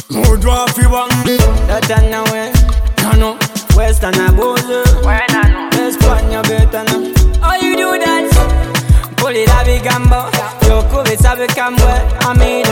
Mood want fi bang. That I know it. No, Western a boozer. Where I know? Best one you better know. How you do that? Pull it a big gambo. Yo kubi sabi kambwe. Amina.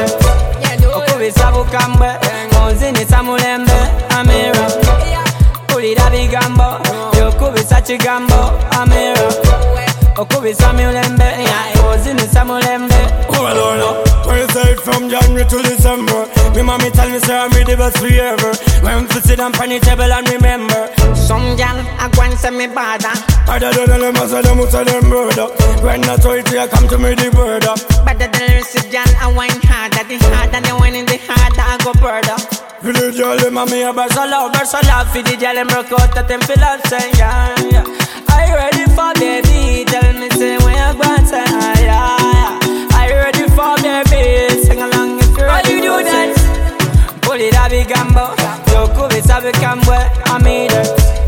Okubi sabu kambwe. Monzini samulembe. Amira. Pull it a big gambo. Yo kubi sachi gambo. Amira. Okubi samulembe. Monzini samulembe. Hold on up. When you say it from January to December, me mommy tell me say I'm the best for ever. When you sit down on the table and remember, some gal a go and say me bada. Other than them, I say them who say them murder. When authority come to me the word up. Better than the rest gal I wine harder. The harder they wine in the harder I go further. For the girl them and me a burst a love. For the gal them broke out that them feel love say yeah, yeah. Are you ready for baby? Tell me say when you go and say yeah, yeah. Are you ready for baby? Sing along if you're ready. How you do that? Pull it a big gambo. Yo kubi sabi kambwe. Amira.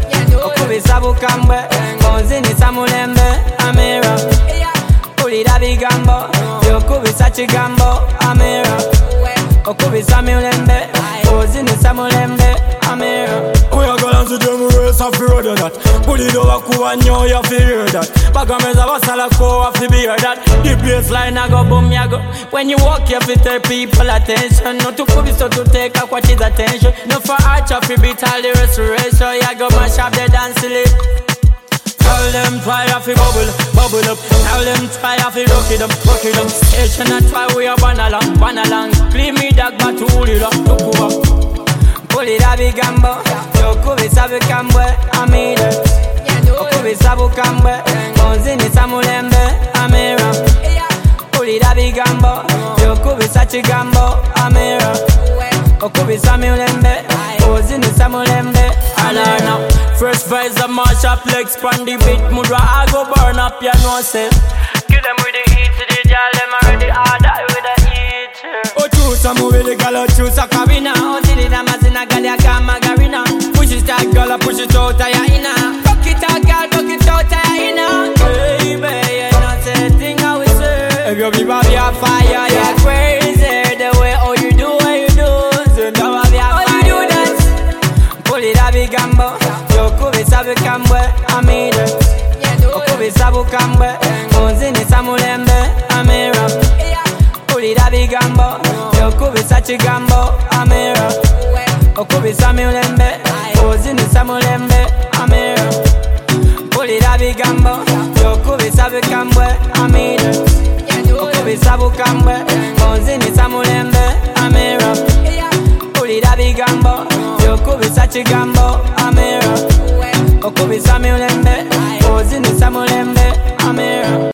Okubi sabu kambwe. Monzini samulembe. Amira. Pull it a big gambo. Yo kubi sachi gambo. Amira. Okubi samulembe. Monzini samulembe. Amira. We are going to do the race of the road of that. Pull it over Kuba and you have to hear that. Bagameza wasala ko have to be heard that. The baseline a go boom ya go. When you walk you have to take people attention. Not to Kubi so to take a what is attention. No for arch of the beat all the restoration. Ya go mash up the dance silly. Tell them try off the bubble, bubble up. Tell them try off the rock it up, rock it up. Station and try we are one along. Clean me that but to hold it up, look over. Pull it a big gambo. Yo kubi sabi kambwe. Amira. Okubi sabu kambwe. Monzini samulembe. Amira. Pull it a big gambo. Yo kubi sachi gambo. Amira. Okubi samulembe. Monzini samulembe. Alana. First vibes a mash up legs span the beat. Mudra I go burn up ya know say. Kill them with the heat to the gal, them already order with the heat. Oh choose a movie the gal choose a cabina. Oh see the damas in a gal ya come margarina. Push it out girl push it out ya inna. Rock it out girl rock it out ya inna. Baby you know say thing how we say. If you be baby a fire You're crazy the way how you do what you do. So now I be a fire. How you do that? Pull it a big gambo. Yo kubi sabi kambwe. Amira. Okubi sabu kambwe. Monzini samulembe. Amira. Pull it a big gambo. Yo kubi sachi gambo. Amira. Okubi samulembe. Monzini samulembe. Amira. Pull it a big gambo. Yo kubi sabi kambwe. Amira. Okubi sabu kambwe. Monzini samulembe. Amira. Pull it a big gambo. Yo kubi sachi gambo. Amira. Okubi samulembe.